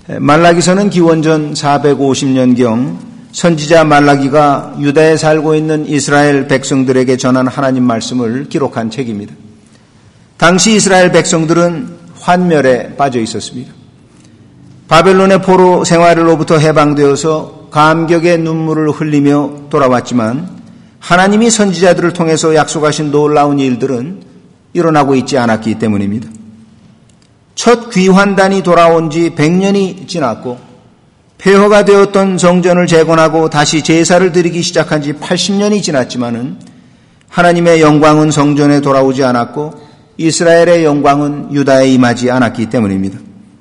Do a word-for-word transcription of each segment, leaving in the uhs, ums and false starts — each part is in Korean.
말라기서는 기원전 사백오십 년경 선지자 말라기가 유다에 살고 있는 이스라엘 백성들에게 전한 하나님 말씀을 기록한 책입니다. 당시 이스라엘 백성들은 환멸에 빠져 있었습니다. 바벨론의 포로 생활로부터 해방되어서 감격의 눈물을 흘리며 돌아왔지만 하나님이 선지자들을 통해서 약속하신 놀라운 일들은 일어나고 있지 않았기 때문입니다. 첫 귀환단이 돌아온 지 백 년이 지났고 폐허가 되었던 성전을 재건하고 다시 제사를 드리기 시작한 지 팔십 년이 지났지만은 하나님의 영광은 성전에 돌아오지 않았고 이스라엘의 영광은 유다에 임하지 않았기 때문입니다.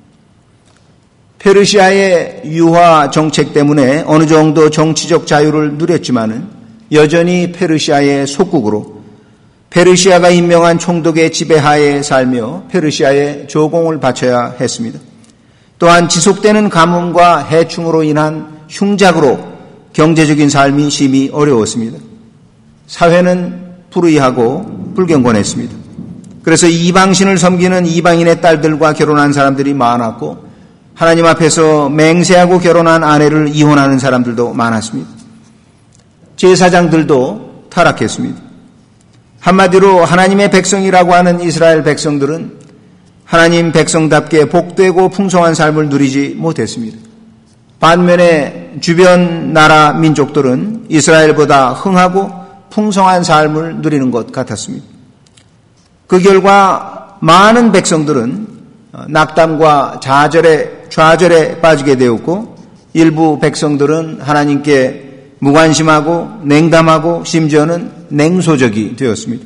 페르시아의 유화 정책 때문에 어느 정도 정치적 자유를 누렸지만은 여전히 페르시아의 속국으로 페르시아가 임명한 총독의 지배하에 살며 페르시아의 조공을 바쳐야 했습니다. 또한 지속되는 가뭄과 해충으로 인한 흉작으로 경제적인 삶이 심히 어려웠습니다. 사회는 불의하고 불경건했습니다. 그래서 이방신을 섬기는 이방인의 딸들과 결혼한 사람들이 많았고 하나님 앞에서 맹세하고 결혼한 아내를 이혼하는 사람들도 많았습니다. 제사장들도 타락했습니다. 한마디로 하나님의 백성이라고 하는 이스라엘 백성들은 하나님 백성답게 복되고 풍성한 삶을 누리지 못했습니다. 반면에 주변 나라 민족들은 이스라엘보다 흥하고 풍성한 삶을 누리는 것 같았습니다. 그 결과 많은 백성들은 낙담과 좌절에, 좌절에 빠지게 되었고 일부 백성들은 하나님께 무관심하고 냉담하고 심지어는 냉소적이 되었습니다.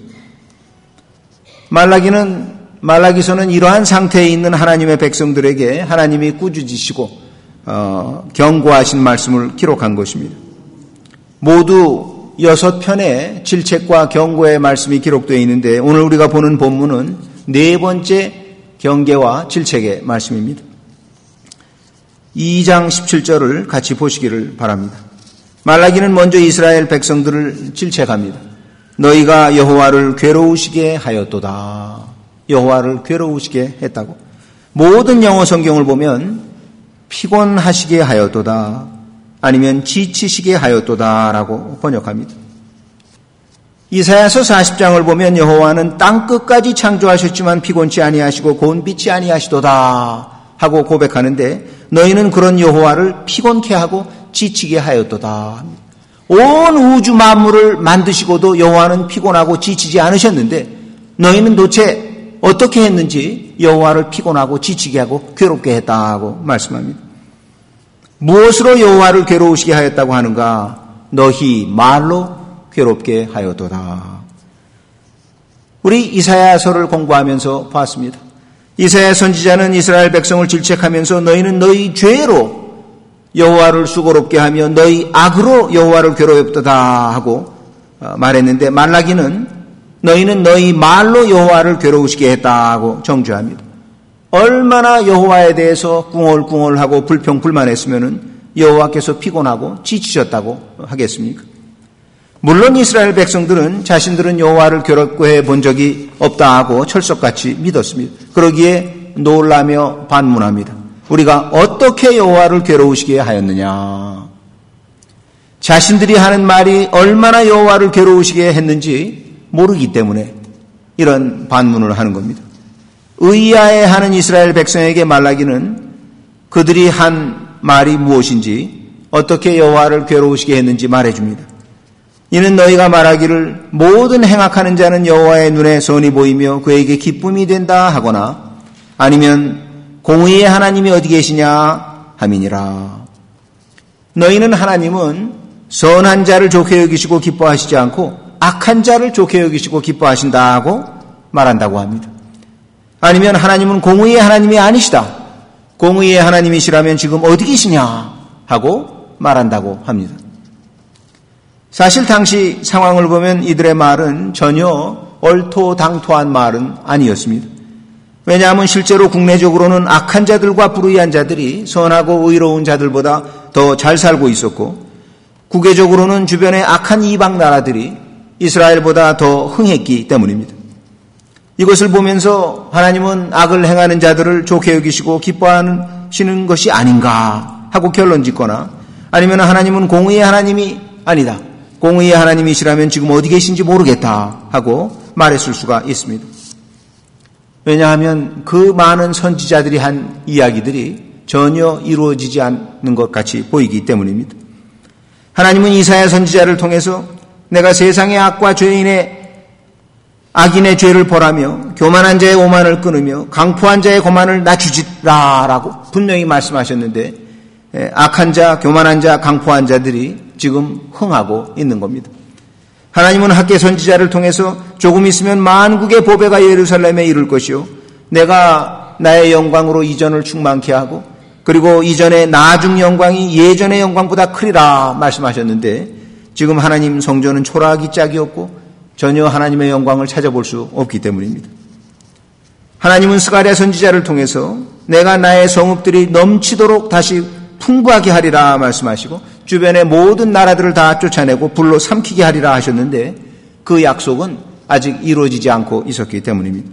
말라기는 말라기서는 이러한 상태에 있는 하나님의 백성들에게 하나님이 꾸짖으시고 어, 경고하신 말씀을 기록한 것입니다. 모두 여섯 편의 질책과 경고의 말씀이 기록되어 있는데 오늘 우리가 보는 본문은 네 번째 경계와 질책의 말씀입니다. 이 장 십칠 절을 같이 보시기를 바랍니다. 말라기는 먼저 이스라엘 백성들을 질책합니다. 너희가 여호와를 괴로우시게 하였도다. 여호와를 괴로우시게 했다고. 모든 영어 성경을 보면 피곤하시게 하였도다 아니면 지치시게 하였도다라고 번역합니다. 이사야서 사십 장을 보면 여호와는 땅끝까지 창조하셨지만 피곤치 아니하시고 곤빛이 아니하시도다 하고 고백하는데 너희는 그런 여호와를 피곤케 하고 지치게 하였도다. 온 우주 만물을 만드시고도 여호와는 피곤하고 지치지 않으셨는데 너희는 도대체 어떻게 했는지 여호와를 피곤하고 지치게 하고 괴롭게 했다고 말씀합니다. 무엇으로 여호와를 괴로우시게 하였다고 하는가? 너희 말로 괴롭게 하였도다. 우리 이사야서를 공부하면서 봤습니다. 이사야 선지자는 이스라엘 백성을 질책하면서 너희는 너희 죄로 여호와를 수고롭게 하며 너희 악으로 여호와를 괴롭혔다 하고 말했는데 말라기는 너희는 너희 말로 여호와를 괴로우시게 했다고 정죄합니다. 얼마나 여호와에 대해서 꿍얼꿍얼하고 불평불만했으면 여호와께서 피곤하고 지치셨다고 하겠습니까? 물론 이스라엘 백성들은 자신들은 여호와를 괴롭게 본 적이 없다 하고 철석같이 믿었습니다. 그러기에 놀라며 반문합니다. 우리가 어떻게 여호와를 괴로우시게 하였느냐? 자신들이 하는 말이 얼마나 여호와를 괴로우시게 했는지 모르기 때문에 이런 반문을 하는 겁니다. 의아해하는 이스라엘 백성에게 말라기는 그들이 한 말이 무엇인지 어떻게 여호와를 괴로우시게 했는지 말해줍니다. 이는 너희가 말하기를 모든 행악하는 자는 여호와의 눈에 선이 보이며 그에게 기쁨이 된다 하거나 아니면 공의의 하나님이 어디 계시냐 함이니라. 너희는 하나님은 선한 자를 좋게 여기시고 기뻐하시지 않고 악한 자를 좋게 여기시고 기뻐하신다고 말한다고 합니다. 아니면 하나님은 공의의 하나님이 아니시다. 공의의 하나님이시라면 지금 어디 계시냐 하고 말한다고 합니다. 사실 당시 상황을 보면 이들의 말은 전혀 얼토당토한 말은 아니었습니다. 왜냐하면 실제로 국내적으로는 악한 자들과 불의한 자들이 선하고 의로운 자들보다 더 잘 살고 있었고 국외적으로는 주변의 악한 이방 나라들이 이스라엘보다 더 흥했기 때문입니다. 이것을 보면서 하나님은 악을 행하는 자들을 좋게 여기시고 기뻐하는 말씀하시는 것이 아닌가 하고 결론 짓거나 아니면 하나님은 공의의 하나님이 아니다. 공의의 하나님이시라면 지금 어디 계신지 모르겠다 하고 말했을 수가 있습니다. 왜냐하면 그 많은 선지자들이 한 이야기들이 전혀 이루어지지 않는 것 같이 보이기 때문입니다. 하나님은 이사야 선지자를 통해서 내가 세상의 악과 죄인의 악인의 죄를 벌하며 교만한 자의 오만을 끊으며 강포한 자의 고만을 낮추지라 라고 분명히 말씀하셨는데 악한 자, 교만한 자, 강포한 자들이 지금 흥하고 있는 겁니다. 하나님은 학개 선지자를 통해서 조금 있으면 만국의 보배가 예루살렘에 이를 것이요 내가 나의 영광으로 이전을 충만케 하고 그리고 이전의 나중 영광이 예전의 영광보다 크리라 말씀하셨는데 지금 하나님 성전은 초라하기 짝이 없고 전혀 하나님의 영광을 찾아볼 수 없기 때문입니다. 하나님은 스가랴 선지자를 통해서 내가 나의 성읍들이 넘치도록 다시 풍부하게 하리라 말씀하시고 주변의 모든 나라들을 다 쫓아내고 불로 삼키게 하리라 하셨는데 그 약속은 아직 이루어지지 않고 있었기 때문입니다.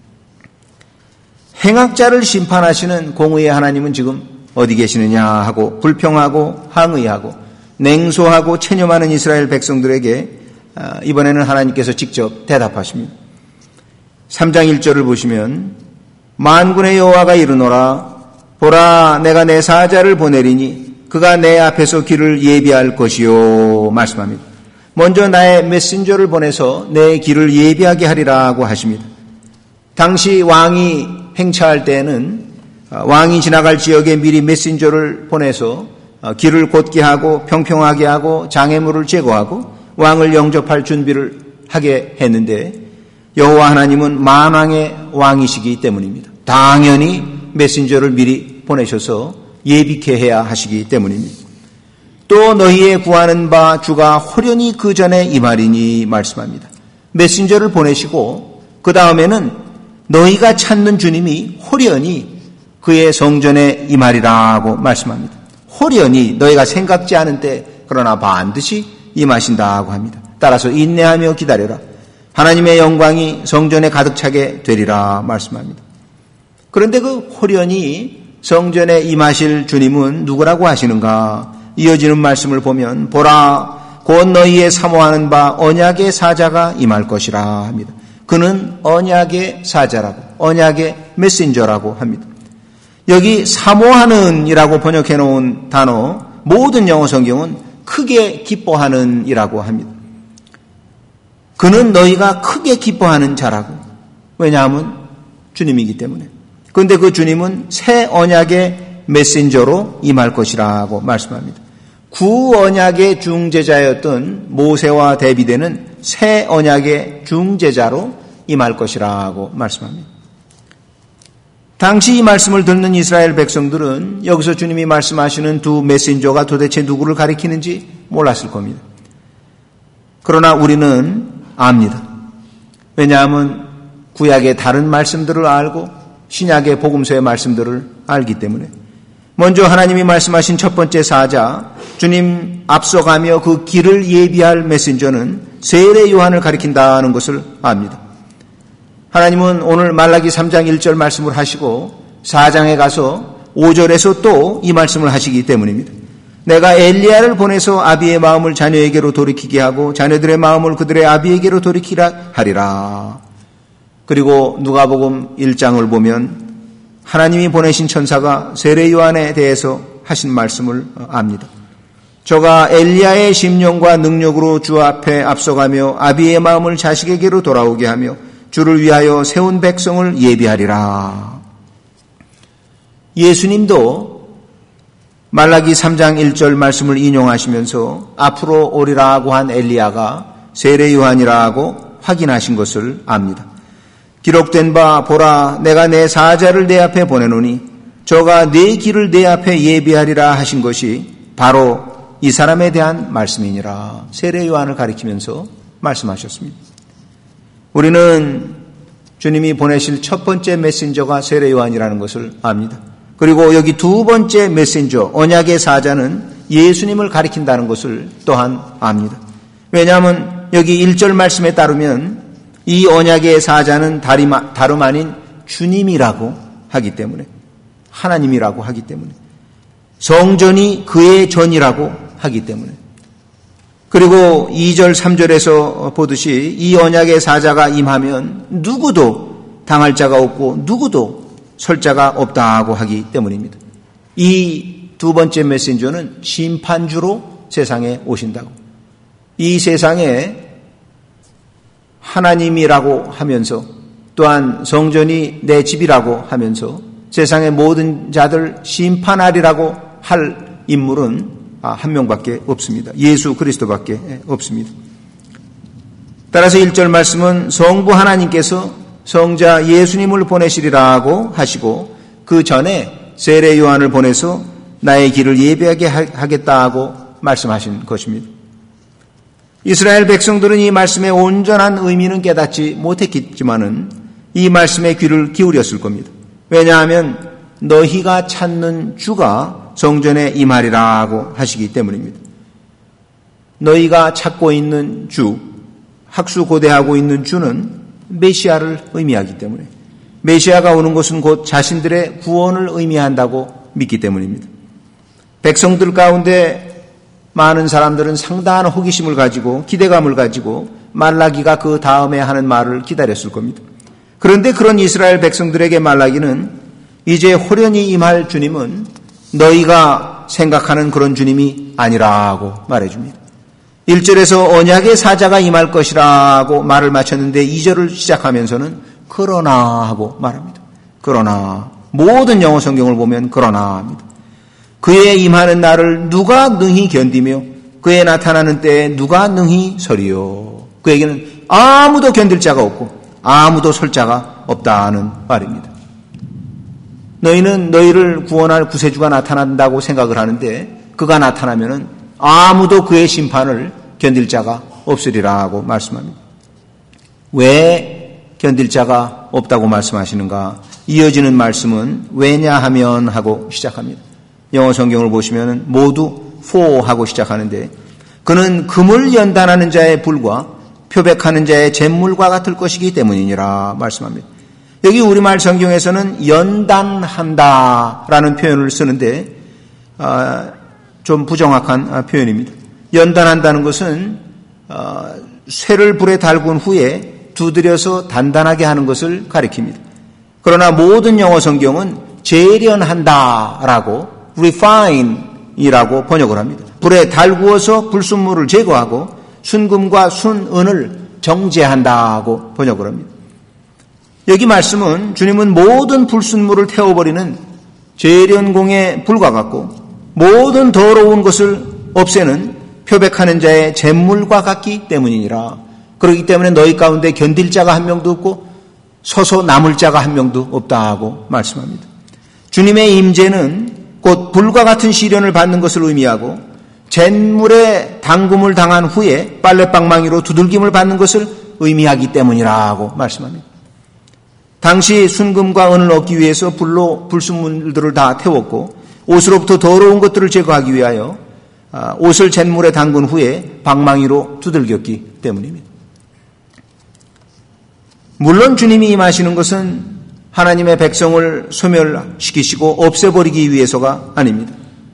행악자를 심판하시는 공의의 하나님은 지금 어디 계시느냐 하고 불평하고 항의하고 냉소하고 체념하는 이스라엘 백성들에게 이번에는 하나님께서 직접 대답하십니다. 삼 장 일 절을 보시면 만군의 여호와가 이르노라 보라 내가 내 사자를 보내리니 그가 내 앞에서 길을 예비할 것이요 말씀합니다. 먼저 나의 메신저를 보내서 내 길을 예비하게 하리라고 하십니다. 당시 왕이 행차할 때에는 왕이 지나갈 지역에 미리 메신저를 보내서 길을 곧게 하고 평평하게 하고 장애물을 제거하고 왕을 영접할 준비를 하게 했는데 여호와 하나님은 만왕의 왕이시기 때문입니다. 당연히 메신저를 미리 보내셔서 예비케 해야 하시기 때문입니다. 또 너희의 구하는 바 주가 호련히 그 전에 임하리니 말씀합니다. 메신저를 보내시고 그 다음에는 너희가 찾는 주님이 호련히 그의 성전에 임하리라고 말씀합니다. 호련히 너희가 생각지 않은 때 그러나 반드시 임하신다고 합니다. 따라서 인내하며 기다려라. 하나님의 영광이 성전에 가득 차게 되리라 말씀합니다. 그런데 그 호련히 성전에 임하실 주님은 누구라고 하시는가? 이어지는 말씀을 보면 보라 곧 너희의 사모하는 바 언약의 사자가 임할 것이라 합니다. 그는 언약의 사자라고 언약의 메신저라고 합니다. 여기 사모하는 이라고 번역해 놓은 단어 모든 영어 성경은 크게 기뻐하는 이라고 합니다. 그는 너희가 크게 기뻐하는 자라고. 왜냐하면 주님이기 때문에. 그런데 그 주님은 새 언약의 메신저로 임할 것이라고 말씀합니다. 구 언약의 중재자였던 모세와 대비되는 새 언약의 중재자로 임할 것이라고 말씀합니다. 당시 이 말씀을 듣는 이스라엘 백성들은 여기서 주님이 말씀하시는 두 메신저가 도대체 누구를 가리키는지 몰랐을 겁니다. 그러나 우리는 압니다. 왜냐하면 구약의 다른 말씀들을 알고 신약의 복음서의 말씀들을 알기 때문에. 먼저 하나님이 말씀하신 첫 번째 사자, 주님 앞서가며 그 길을 예비할 메신저는 세례 요한을 가리킨다는 것을 압니다. 하나님은 오늘 말라기 삼 장 일 절 말씀을 하시고 사 장에 가서 오 절에서 또 이 말씀을 하시기 때문입니다. 내가 엘리야를 보내서 아비의 마음을 자녀에게로 돌이키게 하고 자녀들의 마음을 그들의 아비에게로 돌이키라 하리라. 그리고 누가복음 일 장을 보면 하나님이 보내신 천사가 세례 요한에 대해서 하신 말씀을 압니다. 저가 엘리야의 심령과 능력으로 주 앞에 앞서가며 아비의 마음을 자식에게로 돌아오게 하며 주를 위하여 세운 백성을 예비하리라. 예수님도 말라기 삼 장 일 절 말씀을 인용하시면서 앞으로 오리라고 한 엘리야가 세례 요한이라고 확인하신 것을 압니다. 기록된 바 보라 내가 내 사자를 내 앞에 보내노니 저가 내 길을 내 앞에 예비하리라 하신 것이 바로 이 사람에 대한 말씀이니라. 세례 요한을 가리키면서 말씀하셨습니다. 우리는 주님이 보내실 첫 번째 메신저가 세례 요한이라는 것을 압니다. 그리고 여기 두 번째 메신저 언약의 사자는 예수님을 가리킨다는 것을 또한 압니다. 왜냐하면 여기 일 절 말씀에 따르면 이 언약의 사자는 다름 아닌 주님이라고 하기 때문에 하나님이라고 하기 때문에, 성전이 그의 전이라고 하기 때문에, 그리고 이 절 삼 절에서 보듯이 이 언약의 사자가 임하면 누구도 당할 자가 없고 누구도 설 자가 없다고 하기 때문입니다. 이 두 번째 메신저는 심판주로 세상에 오신다고. 이 세상에 하나님이라고 하면서 또한 성전이 내 집이라고 하면서 세상의 모든 자들 심판하리라고 할 인물은 한 명밖에 없습니다. 예수 그리스도밖에 없습니다. 따라서 일 절 말씀은 성부 하나님께서 성자 예수님을 보내시리라고 하시고 그 전에 세례 요한을 보내서 나의 길을 예비하게 하겠다고 말씀하신 것입니다. 이스라엘 백성들은 이 말씀의 온전한 의미는 깨닫지 못했겠지만은 이 말씀에 귀를 기울였을 겁니다. 왜냐하면 너희가 찾는 주가 성전에 임하리라고 하시기 때문입니다. 너희가 찾고 있는 주, 학수고대하고 있는 주는 메시아를 의미하기 때문에, 메시아가 오는 것은 곧 자신들의 구원을 의미한다고 믿기 때문입니다. 백성들 가운데 많은 사람들은 상당한 호기심을 가지고 기대감을 가지고 말라기가 그 다음에 하는 말을 기다렸을 겁니다. 그런데 그런 이스라엘 백성들에게 말라기는 이제 호련히 임할 주님은 너희가 생각하는 그런 주님이 아니라고 말해줍니다. 일 절에서 언약의 사자가 임할 것이라고 말을 마쳤는데 이 절을 시작하면서는 그러나 하고 말합니다. 그러나, 모든 영어 성경을 보면 그러나 합니다. 그의 임하는 날을 누가 능히 견디며 그의 나타나는 때에 누가 능히 서리요. 그에게는 아무도 견딜 자가 없고 아무도 설 자가 없다는 말입니다. 너희는 너희를 구원할 구세주가 나타난다고 생각을 하는데 그가 나타나면은 아무도 그의 심판을 견딜 자가 없으리라고 말씀합니다. 왜 견딜 자가 없다고 말씀하시는가? 이어지는 말씀은 왜냐하면 하고 시작합니다. 영어 성경을 보시면 모두 for 하고 시작하는데 그는 금을 연단하는 자의 불과 표백하는 자의 잿물과 같을 것이기 때문이니라 말씀합니다. 여기 우리말 성경에서는 연단한다라는 표현을 쓰는데 어, 좀 부정확한 표현입니다. 연단한다는 것은 어, 쇠를 불에 달군 후에 두드려서 단단하게 하는 것을 가리킵니다. 그러나 모든 영어 성경은 재련한다라고 refine이라고 번역을 합니다. 불에 달구어서 불순물을 제거하고 순금과 순은을 정제한다고 번역을 합니다. 여기 말씀은 주님은 모든 불순물을 태워버리는 재련공의 불과 같고 모든 더러운 것을 없애는 표백하는 자의 잿물과 같기 때문이니라. 그렇기 때문에 너희 가운데 견딜 자가 한 명도 없고 서서 남을 자가 한 명도 없다고 말씀합니다. 주님의 임재는 곧 불과 같은 시련을 받는 것을 의미하고 잿물에 담금을 당한 후에 빨래방망이로 두들김을 받는 것을 의미하기 때문이라고 말씀합니다. 당시 순금과 은을 얻기 위해서 불로 불순물들을 다 태웠고 옷으로부터 더러운 것들을 제거하기 위하여 옷을 잿물에 담근 후에 방망이로 두들겼기 때문입니다. 물론 주님이 임하시는 것은 하나님의 백성을 소멸시키시고 없애버리기 위해서가 아닙니다.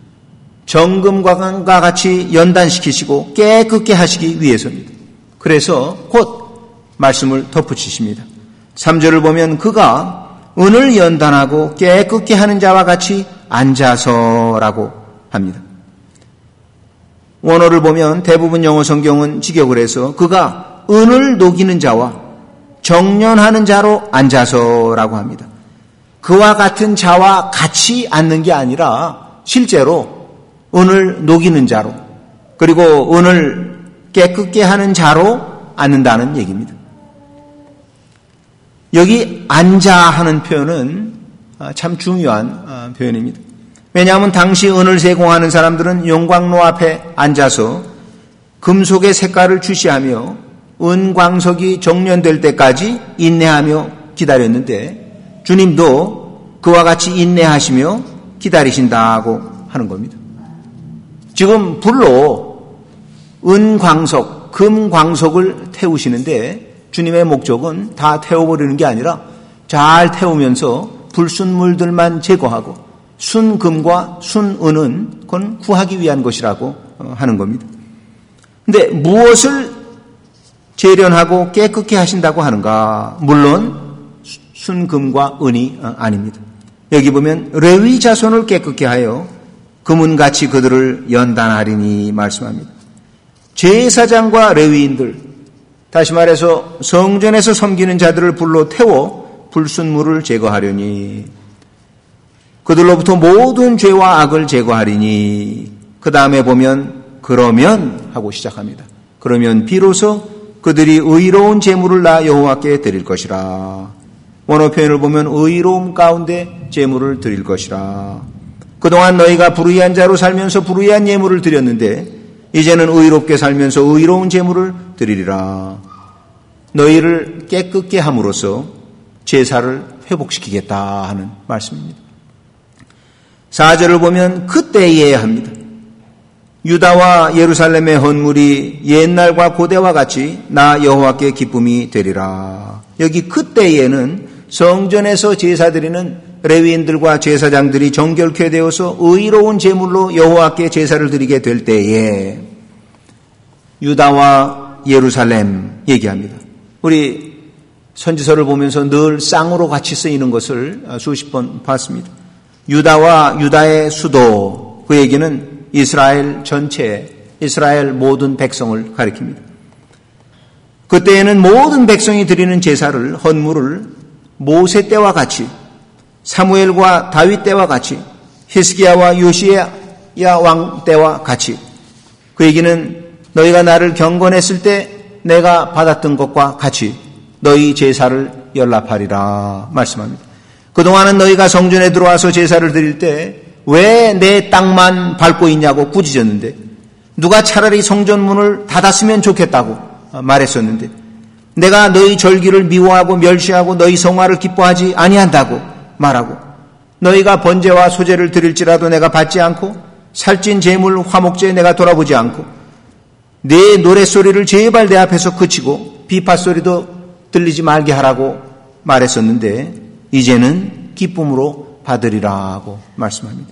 정금과 같이 연단시키시고 깨끗게 하시기 위해서입니다. 그래서 곧 말씀을 덧붙이십니다. 삼 절을 보면 그가 은을 연단하고 깨끗게 하는 자와 같이 앉아서라고 합니다. 원어를 보면 대부분 영어 성경은 직역을 해서 그가 은을 녹이는 자와 정련하는 자로 앉아서라고 합니다. 그와 같은 자와 같이 앉는 게 아니라 실제로 은을 녹이는 자로 그리고 은을 깨끗게 하는 자로 앉는다는 얘기입니다. 여기 앉아 하는 표현은 참 중요한 표현입니다. 왜냐하면 당시 은을 세공하는 사람들은 용광로 앞에 앉아서 금속의 색깔을 주시하며 은광석이 정련될 때까지 인내하며 기다렸는데 주님도 그와 같이 인내하시며 기다리신다고 하는 겁니다. 지금 불로 은광석, 금광석을 태우시는데 주님의 목적은 다 태워버리는 게 아니라 잘 태우면서 불순물들만 제거하고 순금과 순은은 그건 구하기 위한 것이라고 하는 겁니다. 근데 무엇을 재련하고 깨끗게 하신다고 하는가? 물론 순금과 은이 아닙니다. 여기 보면 레위 자손을 깨끗게 하여 금은같이 그들을 연단하리니 말씀합니다. 제사장과 레위인들, 다시 말해서 성전에서 섬기는 자들을 불러 태워 불순물을 제거하려니 그들로부터 모든 죄와 악을 제거하리니 그 다음에 보면 그러면 하고 시작합니다. 그러면 비로소 그들이 의로운 제물을 나 여호와께 드릴 것이라. 원어 표현을 보면 의로움 가운데 제물을 드릴 것이라. 그동안 너희가 불의한 자로 살면서 불의한 예물을 드렸는데 이제는 의롭게 살면서 의로운 제물을 드리리라. 너희를 깨끗게 함으로써 제사를 회복시키겠다 하는 말씀입니다. 사 절을 보면 그때에 합니다. 유다와 예루살렘의 헌물이 옛날과 고대와 같이 나 여호와께 기쁨이 되리라. 여기 그때에는 성전에서 제사 드리는 레위인들과 제사장들이 정결케 되어서 의로운 제물로 여호와께 제사를 드리게 될 때에 유다와 예루살렘 얘기합니다. 우리 선지서를 보면서 늘 쌍으로 같이 쓰이는 것을 수십 번 봤습니다. 유다와 유다의 수도, 그 얘기는 이스라엘 전체, 이스라엘 모든 백성을 가리킵니다. 그때에는 모든 백성이 드리는 제사를, 헌물을 모세 때와 같이, 사무엘과 다윗 때와 같이, 히스기야와 요시야 왕 때와 같이, 그 얘기는 너희가 나를 경건했을 때 내가 받았던 것과 같이 너희 제사를 연락하리라 말씀합니다. 그동안은 너희가 성전에 들어와서 제사를 드릴 때 왜 내 땅만 밟고 있냐고 꾸짖었는데, 누가 차라리 성전문을 닫았으면 좋겠다고 말했었는데, 내가 너희 절기를 미워하고 멸시하고 너희 성화를 기뻐하지 아니한다고 말하고, 너희가 번제와 소제를 드릴지라도 내가 받지 않고 살찐 제물 화목제에 내가 돌아보지 않고 내 노랫소리를 제발 내 앞에서 그치고 비파소리도 들리지 말게 하라고 말했었는데 이제는 기쁨으로 받으리라고 말씀합니다.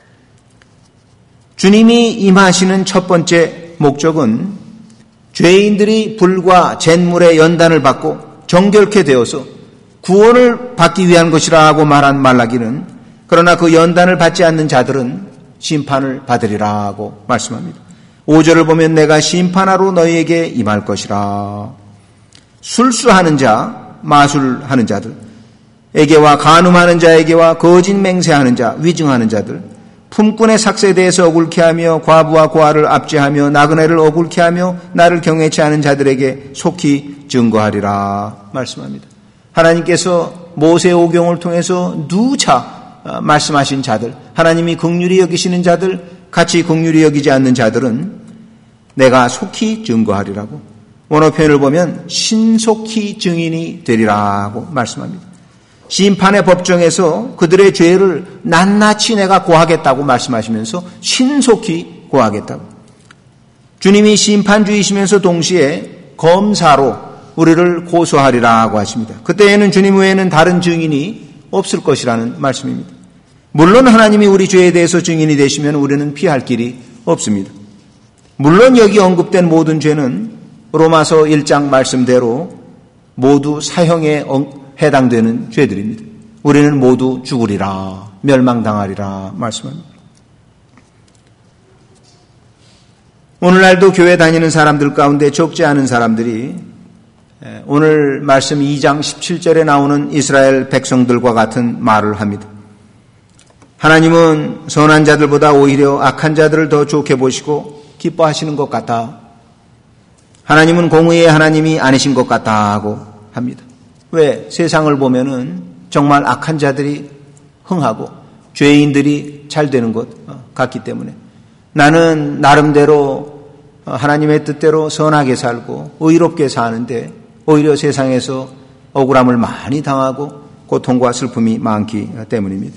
주님이 임하시는 첫 번째 목적은 죄인들이 불과 잿물의 연단을 받고 정결케 되어서 구원을 받기 위한 것이라고 말한 말라기는, 그러나 그 연단을 받지 않는 자들은 심판을 받으리라고 말씀합니다. 오 절을 보면 내가 심판하러 너희에게 임할 것이라. 술수하는 자, 마술하는 자들, 에게와 간음하는 자에게와 거짓 맹세하는 자, 위증하는 자들, 품꾼의 삭세에 대해서 억울케 하며 과부와 고아를 압제하며 나그네를 억울케 하며 나를 경외치 않은 자들에게 속히 증거하리라 말씀합니다. 하나님께서 모세 오경을 통해서 누차 말씀하신 자들, 하나님이 긍휼히 여기시는 자들, 같이 긍휼히 여기지 않는 자들은 내가 속히 증거하리라고, 원어 표현을 보면 신속히 증인이 되리라고 말씀합니다. 심판의 법정에서 그들의 죄를 낱낱이 내가 고하겠다고 말씀하시면서 신속히 고하겠다고. 주님이 심판주이시면서 동시에 검사로 우리를 고소하리라고 하십니다. 그때에는 주님 외에는 다른 증인이 없을 것이라는 말씀입니다. 물론 하나님이 우리 죄에 대해서 증인이 되시면 우리는 피할 길이 없습니다. 물론 여기 언급된 모든 죄는 로마서 일 장 말씀대로 모두 사형에 해당되는 죄들입니다. 우리는 모두 죽으리라, 멸망당하리라 말씀합니다. 오늘날도 교회 다니는 사람들 가운데 적지 않은 사람들이 오늘 말씀 이 장 십칠 절에 나오는 이스라엘 백성들과 같은 말을 합니다. 하나님은 선한 자들보다 오히려 악한 자들을 더 좋게 보시고 기뻐하시는 것 같다. 하나님은 공의의 하나님이 아니신 것 같다 하고 합니다. 왜? 세상을 보면은 정말 악한 자들이 흥하고 죄인들이 잘 되는 것 같기 때문에 나는 나름대로 하나님의 뜻대로 선하게 살고 의롭게 사는데 오히려 세상에서 억울함을 많이 당하고 고통과 슬픔이 많기 때문입니다.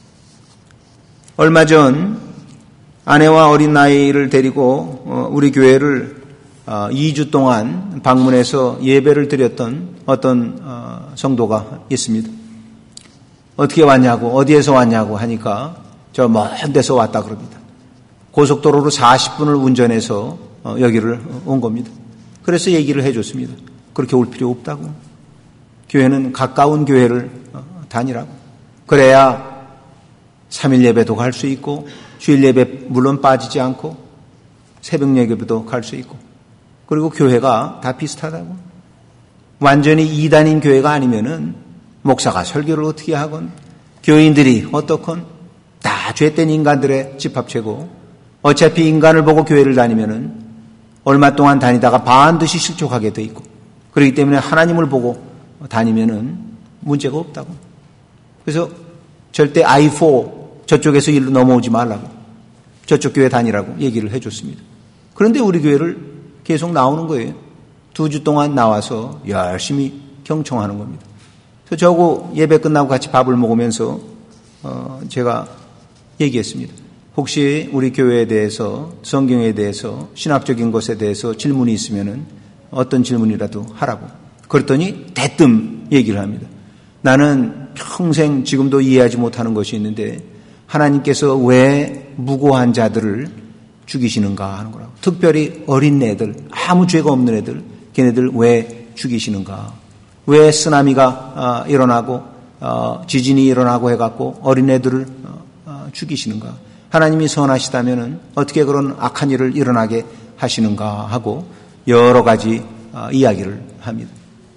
얼마 전 아내와 어린 나이를 데리고 우리 교회를 이 주 동안 방문해서 예배를 드렸던 어떤 성도가 있습니다. 어떻게 왔냐고, 어디에서 왔냐고 하니까 저 먼 데서 왔다 그럽니다. 고속도로로 사십 분을 운전해서 여기를 온 겁니다. 그래서 얘기를 해줬습니다. 그렇게 올 필요 없다고. 교회는 가까운 교회를 다니라고. 그래야 삼 일 예배도 갈 수 있고 주일 예배 물론 빠지지 않고 새벽 예배도 갈 수 있고 그리고 교회가 다 비슷하다고. 완전히 이단인 교회가 아니면은 목사가 설교를 어떻게 하건 교인들이 어떻건 다 죄된 인간들의 집합체고 어차피 인간을 보고 교회를 다니면은 얼마 동안 다니다가 반드시 실족하게 돼 있고 그렇기 때문에 하나님을 보고 다니면은 문제가 없다고. 그래서 절대 아이 사 저쪽에서 일로 넘어오지 말라고 저쪽 교회 다니라고 얘기를 해줬습니다. 그런데 우리 교회를 계속 나오는 거예요. 두 주 동안 나와서 열심히 경청하는 겁니다. 그래서 저하고 예배 끝나고 같이 밥을 먹으면서 어 제가 얘기했습니다. 혹시 우리 교회에 대해서 성경에 대해서 신학적인 것에 대해서 질문이 있으면은 어떤 질문이라도 하라고. 그랬더니 대뜸 얘기를 합니다. 나는 평생 지금도 이해하지 못하는 것이 있는데 하나님께서 왜 무고한 자들을 죽이시는가 하는 거라고. 특별히 어린 애들, 아무 죄가 없는 애들, 걔네들 왜 죽이시는가. 왜 쓰나미가 일어나고 지진이 일어나고 해갖고 어린 애들을 죽이시는가. 하나님이 선하시다면 어떻게 그런 악한 일을 일어나게 하시는가 하고 여러 가지 이야기를 합니다.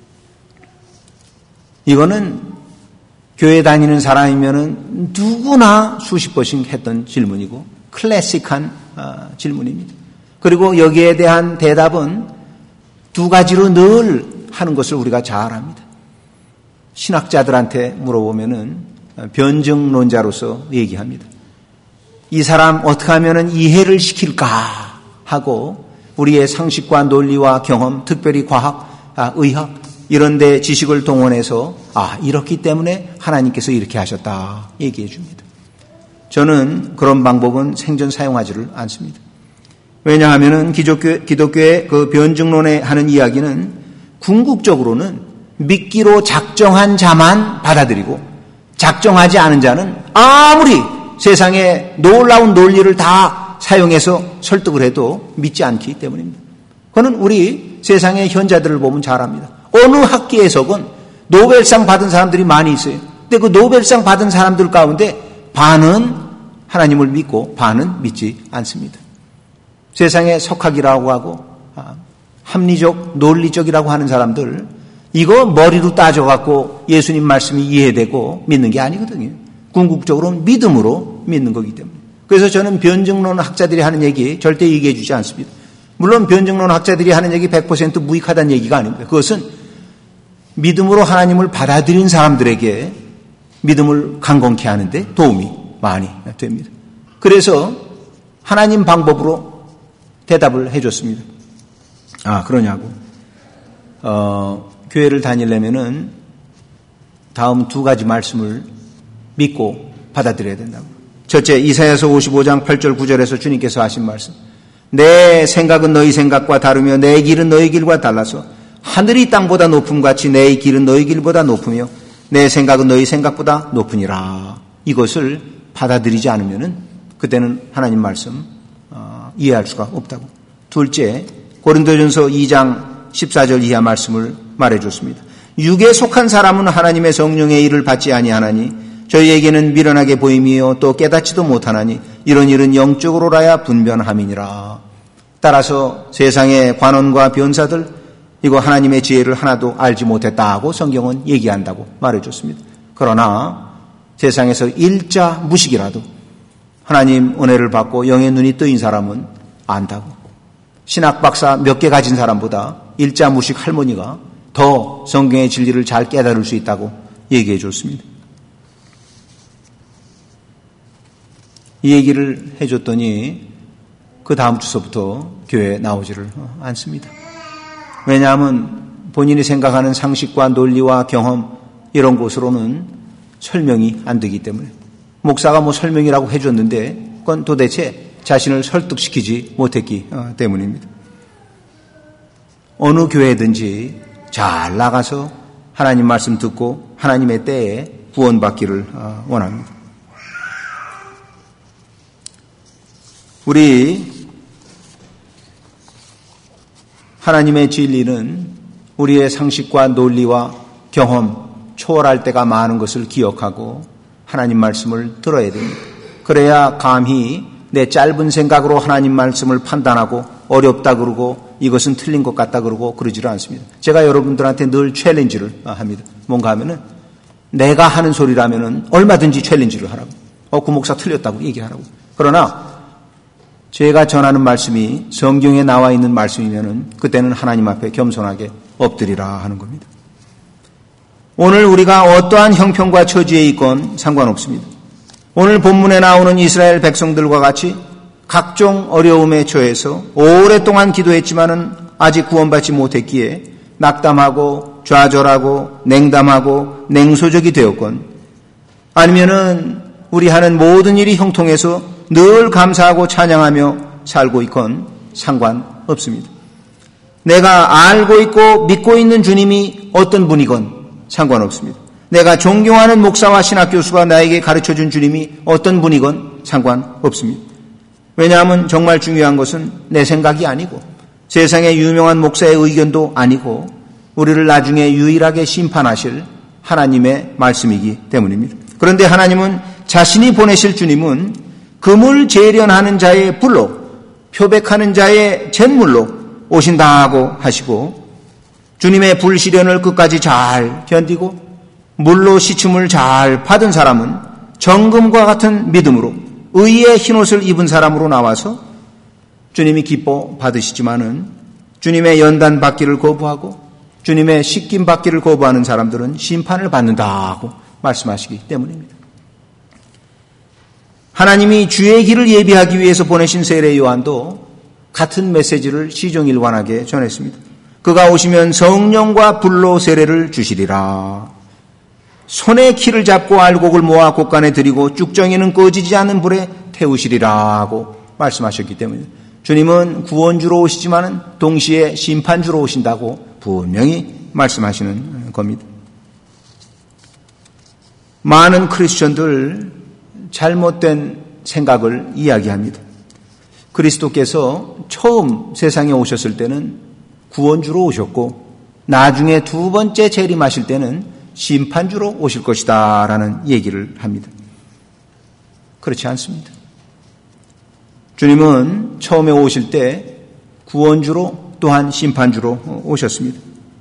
이거는 교회 다니는 사람이면은 누구나 수십 번씩 했던 질문이고 클래식한 질문입니다. 그리고 여기에 대한 대답은 두 가지로 늘 하는 것을 우리가 잘 압니다. 신학자들한테 물어보면은 변증론자로서 얘기합니다. 이 사람 어떻게 하면은 이해를 시킬까 하고 우리의 상식과 논리와 경험, 특별히 과학, 아, 의학 이런 데 지식을 동원해서 아, 이렇기 때문에 하나님께서 이렇게 하셨다 얘기해 줍니다. 저는 그런 방법은 생전 사용하지를 않습니다. 왜냐하면은 기독교, 기독교의 그 변증론에 하는 이야기는 궁극적으로는 믿기로 작정한 자만 받아들이고 작정하지 않은 자는 아무리 세상에 놀라운 논리를 다 사용해서 설득을 해도 믿지 않기 때문입니다. 그거는 우리 세상의 현자들을 보면 잘 압니다. 어느 학계에서건 노벨상 받은 사람들이 많이 있어요. 근데 그 노벨상 받은 사람들 가운데 반은 하나님을 믿고 반은 믿지 않습니다. 세상에 석학이라고 하고 합리적, 논리적이라고 하는 사람들 이거 머리로 따져갖고 예수님 말씀이 이해되고 믿는 게 아니거든요. 궁극적으로는 믿음으로 믿는 거기 때문에. 그래서 저는 변증론 학자들이 하는 얘기 절대 얘기해 주지 않습니다. 물론 변증론 학자들이 하는 얘기 백 퍼센트 무익하다는 얘기가 아닙니다. 그것은 믿음으로 하나님을 받아들인 사람들에게 믿음을 강건케 하는데 도움이 많이 됩니다. 그래서 하나님 방법으로 대답을 해줬습니다. 아, 그러냐고. 어, 교회를 다니려면은 다음 두 가지 말씀을 믿고 받아들여야 된다고. 첫째, 이사야서 오십오 장 팔 절 구 절에서 주님께서 하신 말씀. 내 생각은 너희 생각과 다르며 내 길은 너희 길과 달라서 하늘이 땅보다 높음같이 내 길은 너희 길보다 높으며 내 생각은 너희 생각보다 높으니라. 이것을 받아들이지 않으면은 그때는 하나님 말씀 어, 이해할 수가 없다고. 둘째, 고린도전서 이 장 십사 절 이하 말씀을 말해줬습니다. 육에 속한 사람은 하나님의 성령의 일을 받지 아니하나니 저희에게는 미련하게 보임이요 또 깨닫지도 못하나니 이런 일은 영적으로라야 분변함이니라. 따라서 세상의 관원과 변사들 이거 하나님의 지혜를 하나도 알지 못했다고 성경은 얘기한다고 말해줬습니다. 그러나 세상에서 일자 무식이라도 하나님 은혜를 받고 영의 눈이 뜨인 사람은 안다고. 신학 박사 몇 개 가진 사람보다 일자 무식 할머니가 더 성경의 진리를 잘 깨달을 수 있다고 얘기해 줬습니다. 이 얘기를 해줬더니 그 다음 주서부터 교회에 나오지를 않습니다. 왜냐하면 본인이 생각하는 상식과 논리와 경험 이런 것으로는 설명이 안 되기 때문에. 목사가 뭐 설명이라고 해줬는데 그건 도대체 자신을 설득시키지 못했기 때문입니다. 어느 교회든지 잘 나가서 하나님 말씀 듣고 하나님의 때에 구원받기를 원합니다. 우리 하나님의 진리는 우리의 상식과 논리와 경험, 초월할 때가 많은 것을 기억하고 하나님 말씀을 들어야 됩니다. 그래야 감히 내 짧은 생각으로 하나님 말씀을 판단하고 어렵다 그러고 이것은 틀린 것 같다 그러고 그러지를 않습니다. 제가 여러분들한테 늘 챌린지를 합니다. 뭔가 하면은 내가 하는 소리라면은 얼마든지 챌린지를 하라고. 어, 그 목사 틀렸다고 얘기하라고. 그러나 제가 전하는 말씀이 성경에 나와 있는 말씀이면은 그때는 하나님 앞에 겸손하게 엎드리라 하는 겁니다. 오늘 우리가 어떠한 형편과 처지에 있건 상관없습니다. 오늘 본문에 나오는 이스라엘 백성들과 같이 각종 어려움에 처해서 오랫동안 기도했지만은 아직 구원받지 못했기에 낙담하고 좌절하고 냉담하고 냉소적이 되었건 아니면은 우리 하는 모든 일이 형통해서 늘 감사하고 찬양하며 살고 있건 상관없습니다. 내가 알고 있고 믿고 있는 주님이 어떤 분이건 상관없습니다. 내가 존경하는 목사와 신학교수가 나에게 가르쳐준 주님이 어떤 분이건 상관없습니다. 왜냐하면 정말 중요한 것은 내 생각이 아니고 세상의 유명한 목사의 의견도 아니고 우리를 나중에 유일하게 심판하실 하나님의 말씀이기 때문입니다. 그런데 하나님은 자신이 보내실 주님은 금을 재련하는 자의 불로 표백하는 자의 잿물로 오신다고 하시고 주님의 불시련을 끝까지 잘 견디고 물로 씻음을 잘 받은 사람은 정금과 같은 믿음으로 의의 흰옷을 입은 사람으로 나와서 주님이 기뻐 받으시지만은 주님의 연단 받기를 거부하고 주님의 씻김 받기를 거부하는 사람들은 심판을 받는다고 말씀하시기 때문입니다. 하나님이 주의 길을 예비하기 위해서 보내신 세례 요한도 같은 메시지를 시종일관하게 전했습니다. 그가 오시면 성령과 불로 세례를 주시리라. 손에 키를 잡고 알곡을 모아 곳간에 들이고 쭉정이는 꺼지지 않는 불에 태우시리라고 말씀하셨기 때문에 주님은 구원주로 오시지만 동시에 심판주로 오신다고 분명히 말씀하시는 겁니다. 많은 크리스천들 잘못된 생각을 이야기합니다. 그리스도께서 처음 세상에 오셨을 때는 구원주로 오셨고 나중에 두 번째 재림하실 때는 심판주로 오실 것이다 라는 얘기를 합니다. 그렇지 않습니다. 주님은 처음에 오실 때 구원주로 또한 심판주로 오셨습니다.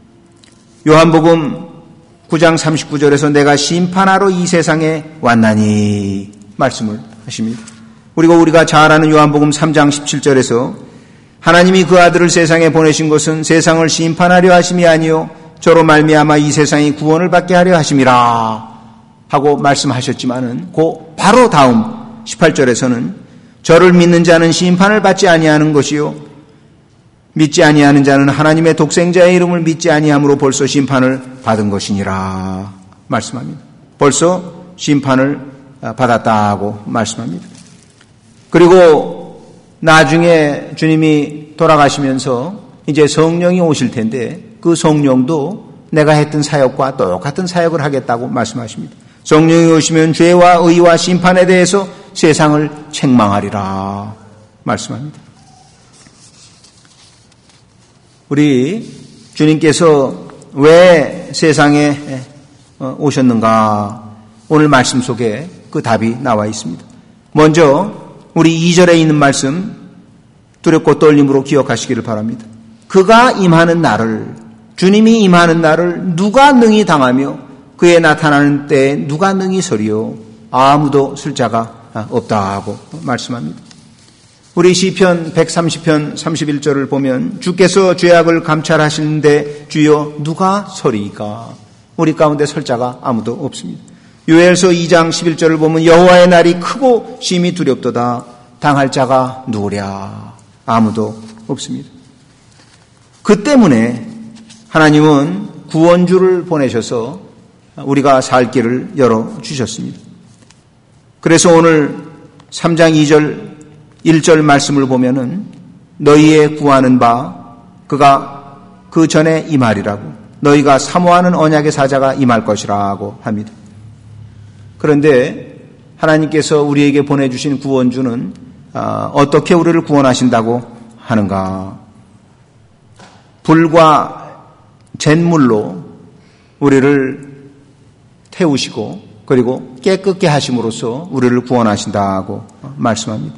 요한복음 구 장 삼십구 절에서 내가 심판하러 이 세상에 왔나니 말씀을 하십니다. 그리고 우리가 잘 아는 요한복음 삼 장 십칠 절에서 하나님이 그 아들을 세상에 보내신 것은 세상을 심판하려 하심이 아니요 저로 말미암아 이 세상이 구원을 받게 하려 하심이라 하고 말씀하셨지만은 그 바로 다음 십팔 절에서는 저를 믿는 자는 심판을 받지 아니하는 것이요 믿지 아니하는 자는 하나님의 독생자의 이름을 믿지 아니함으로 벌써 심판을 받은 것이니라 말씀합니다. 벌써 심판을 받았다고 말씀합니다. 그리고 나중에 주님이 돌아가시면서 이제 성령이 오실 텐데 그 성령도 내가 했던 사역과 똑같은 사역을 하겠다고 말씀하십니다. 성령이 오시면 죄와 의와 심판에 대해서 세상을 책망하리라 말씀합니다. 우리 주님께서 왜 세상에 오셨는가? 오늘 말씀 속에 그 답이 나와 있습니다. 먼저 우리 이 절에 있는 말씀 두렵고 떨림으로 기억하시기를 바랍니다. 그가 임하는 날을 주님이 임하는 날을 누가 능히 당하며 그의 나타나는 때에 누가 능히 서리요 아무도 설 자가 없다고 말씀합니다. 우리 시편 백삼십 편 삼십일 절을 보면 주께서 죄악을 감찰하시는데 주여 누가 서리이까? 우리 가운데 설 자가 아무도 없습니다. 요엘서 이 장 십일 절을 보면 여호와의 날이 크고 심히 두렵도다. 당할 자가 누구랴? 아무도 없습니다. 그 때문에 하나님은 구원주를 보내셔서 우리가 살 길을 열어주셨습니다. 그래서 오늘 삼 장 이 절 일 절 말씀을 보면은 너희의 구하는 바 그가 그 전에 임하리라고 너희가 사모하는 언약의 사자가 임할 것이라고 합니다. 그런데 하나님께서 우리에게 보내주신 구원주는 어떻게 우리를 구원하신다고 하는가? 불과 잿물로 우리를 태우시고 그리고 깨끗게 하심으로써 우리를 구원하신다고 말씀합니다.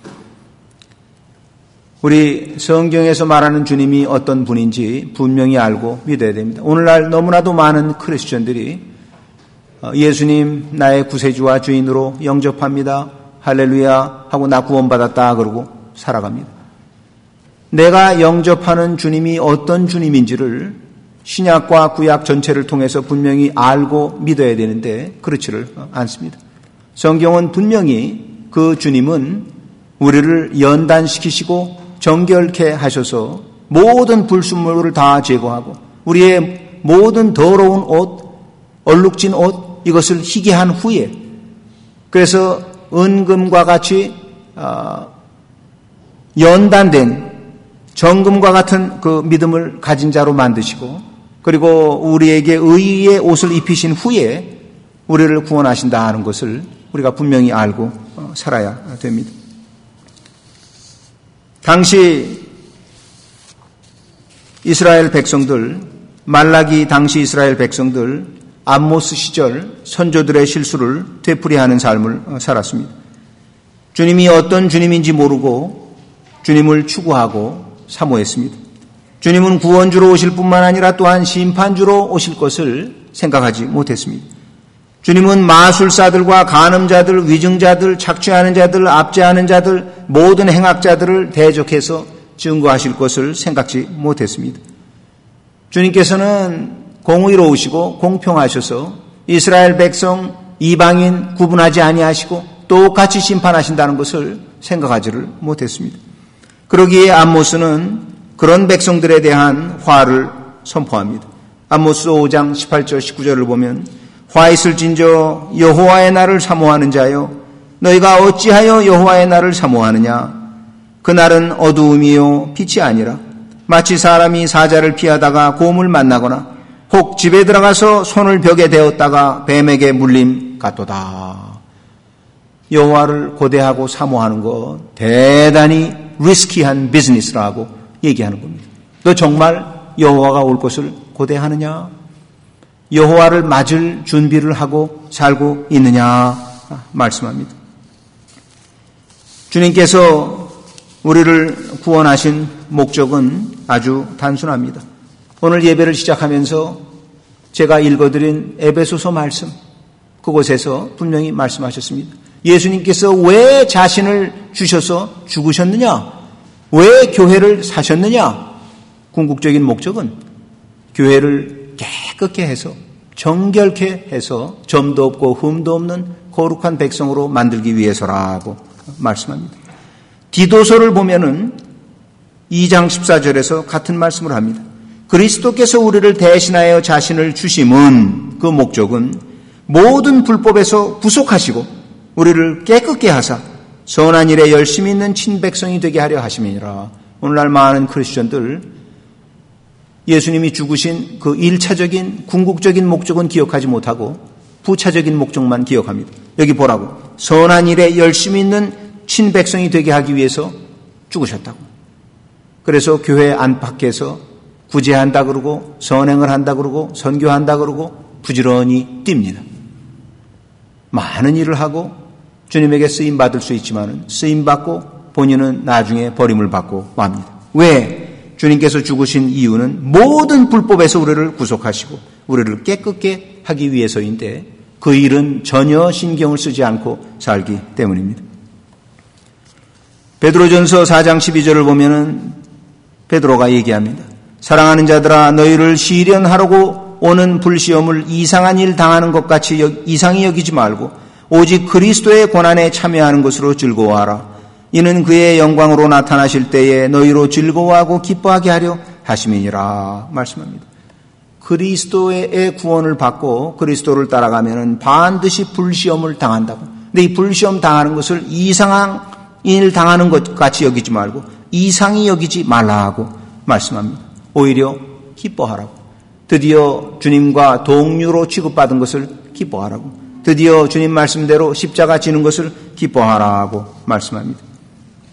우리 성경에서 말하는 주님이 어떤 분인지 분명히 알고 믿어야 됩니다. 오늘날 너무나도 많은 크리스천들이 예수님 나의 구세주와 주인으로 영접합니다. 할렐루야 하고 나 구원받았다 그러고 살아갑니다. 내가 영접하는 주님이 어떤 주님인지를 신약과 구약 전체를 통해서 분명히 알고 믿어야 되는데 그렇지를 않습니다. 성경은 분명히 그 주님은 우리를 연단시키시고 정결케 하셔서 모든 불순물을 다 제거하고 우리의 모든 더러운 옷, 얼룩진 옷 이것을 희게 한 후에 그래서 은금과 같이 연단된 정금과 같은 그 믿음을 가진 자로 만드시고 그리고 우리에게 의의 옷을 입히신 후에 우리를 구원하신다 하는 것을 우리가 분명히 알고 살아야 됩니다. 당시 이스라엘 백성들, 말라기 당시 이스라엘 백성들 암모스 시절 선조들의 실수를 되풀이하는 삶을 살았습니다. 주님이 어떤 주님인지 모르고 주님을 추구하고 사모했습니다. 주님은 구원주로 오실 뿐만 아니라 또한 심판주로 오실 것을 생각하지 못했습니다. 주님은 마술사들과 간음자들, 위증자들, 착취하는 자들, 압제하는 자들, 모든 행악자들을 대적해서 증거하실 것을 생각지 못했습니다. 주님께서는 공의로우시고 공평하셔서 이스라엘 백성, 이방인 구분하지 아니하시고 똑같이 심판하신다는 것을 생각하지를 못했습니다. 그러기에 암모스는 그런 백성들에 대한 화를 선포합니다. 암모스 오 장 십팔 절 십구 절을 보면 화 있을진저 여호와의 날을 사모하는 자여 너희가 어찌하여 여호와의 날을 사모하느냐 그 날은 어두움이요 빛이 아니라 마치 사람이 사자를 피하다가 곰을 만나거나 혹 집에 들어가서 손을 벽에 대었다가 뱀에게 물림 같도다. 여호와를 고대하고 사모하는 것 대단히 리스키한 비즈니스라고 얘기하는 겁니다. 너 정말 여호와가 올 것을 고대하느냐? 여호와를 맞을 준비를 하고 살고 있느냐 말씀합니다. 주님께서 우리를 구원하신 목적은 아주 단순합니다. 오늘 예배를 시작하면서 제가 읽어드린 에베소서 말씀 그곳에서 분명히 말씀하셨습니다. 예수님께서 왜 자신을 주셔서 죽으셨느냐? 왜 교회를 사셨느냐? 궁극적인 목적은 교회를 깨끗게 해서 정결케 해서 점도 없고 흠도 없는 거룩한 백성으로 만들기 위해서라고 말씀합니다. 디도서를 보면은 이 장 십사 절에서 같은 말씀을 합니다. 그리스도께서 우리를 대신하여 자신을 주심은 그 목적은 모든 불법에서 구속하시고 우리를 깨끗게 하사 선한 일에 열심히 있는 친백성이 되게 하려 하심이니라. 오늘날 많은 크리스천들 예수님이 죽으신 그 일차적인 궁극적인 목적은 기억하지 못하고 부차적인 목적만 기억합니다. 여기 보라고. 선한 일에 열심히 있는 친백성이 되게 하기 위해서 죽으셨다고. 그래서 교회 안팎에서 구제한다 그러고 선행을 한다 그러고 선교한다 그러고 부지런히 뜁니다. 많은 일을 하고 주님에게 쓰임 받을 수 있지만 쓰임 받고 본인은 나중에 버림을 받고 맙니다. 왜? 주님께서 죽으신 이유는 모든 불법에서 우리를 구속하시고 우리를 깨끗게 하기 위해서인데 그 일은 전혀 신경을 쓰지 않고 살기 때문입니다. 베드로전서 사 장 십이 절을 보면은 베드로가 얘기합니다. 사랑하는 자들아 너희를 시련하려고 오는 불시험을 이상한 일 당하는 것 같이 이상히 여기지 말고 오직 그리스도의 고난에 참여하는 것으로 즐거워하라. 이는 그의 영광으로 나타나실 때에 너희로 즐거워하고 기뻐하게 하려 하심이니라 말씀합니다. 그리스도의 구원을 받고 그리스도를 따라가면 반드시 불시험을 당한다고. 근데 이 불시험 당하는 것을 이상한 일 당하는 것 같이 여기지 말고 이상히 여기지 말라고 말씀합니다. 오히려 기뻐하라고. 드디어 주님과 동류로 취급받은 것을 기뻐하라고. 드디어 주님 말씀대로 십자가 지는 것을 기뻐하라고 말씀합니다.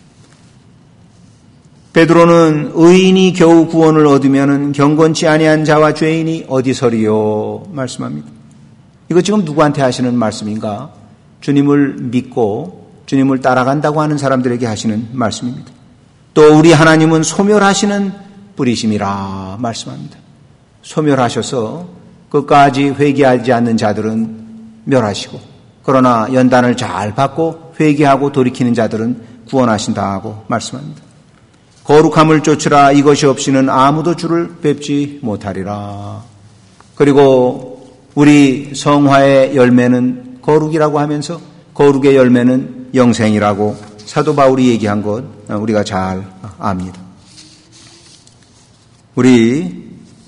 베드로는 의인이 겨우 구원을 얻으면은 경건치 아니한 자와 죄인이 어디서리요 말씀합니다. 이거 지금 누구한테 하시는 말씀인가? 주님을 믿고 주님을 따라간다고 하는 사람들에게 하시는 말씀입니다. 또 우리 하나님은 소멸하시는 뿌리심이라 말씀합니다. 소멸하셔서 끝까지 회개하지 않는 자들은 멸하시고, 그러나 연단을 잘 받고 회개하고 돌이키는 자들은 구원하신다고 말씀합니다. 거룩함을 쫓으라. 이것이 없이는 아무도 주를 뵙지 못하리라. 그리고 우리 성화의 열매는 거룩이라고 하면서 거룩의 열매는 영생이라고 사도 바울이 얘기한 것 우리가 잘 압니다. 우리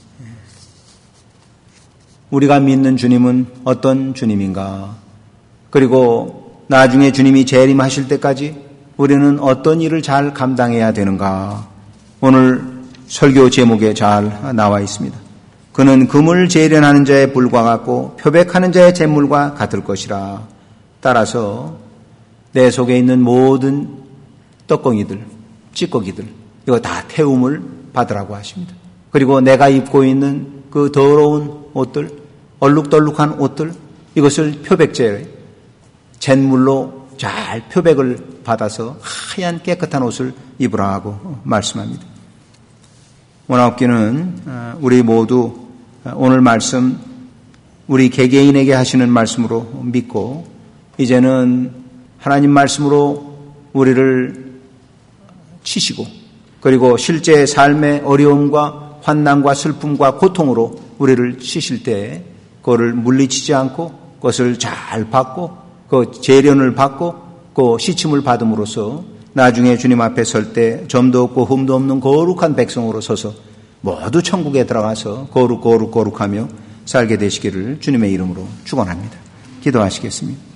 우리가 믿는 주님은 어떤 주님인가? 그리고 나중에 주님이 재림하실 때까지 우리는 어떤 일을 잘 감당해야 되는가? 오늘 설교 제목에 잘 나와 있습니다. 그는 금을 재련하는 자의 불과 같고 표백하는 자의 잿물과 같을 것이라. 따라서 내 속에 있는 모든 떡덩이들, 찌꺼기들 이거 다 태움을 받으라고 하십니다. 그리고 내가 입고 있는 그 더러운 옷들, 얼룩덜룩한 옷들 이것을 표백제, 잿물로 잘 표백을 받아서 하얀 깨끗한 옷을 입으라 하고 말씀합니다. 원하옵기는 우리 모두 오늘 말씀 우리 개개인에게 하시는 말씀으로 믿고 이제는 하나님 말씀으로 우리를 치시고 그리고 실제 삶의 어려움과 환난과 슬픔과 고통으로 우리를 치실 때 그거를 물리치지 않고 그것을 잘 받고 그 재련을 받고 그 시침을 받음으로써 나중에 주님 앞에 설 때 점도 없고 흠도 없는 거룩한 백성으로 서서 모두 천국에 들어가서 거룩 거룩 거룩하며 살게 되시기를 주님의 이름으로 축원합니다. 기도하시겠습니다.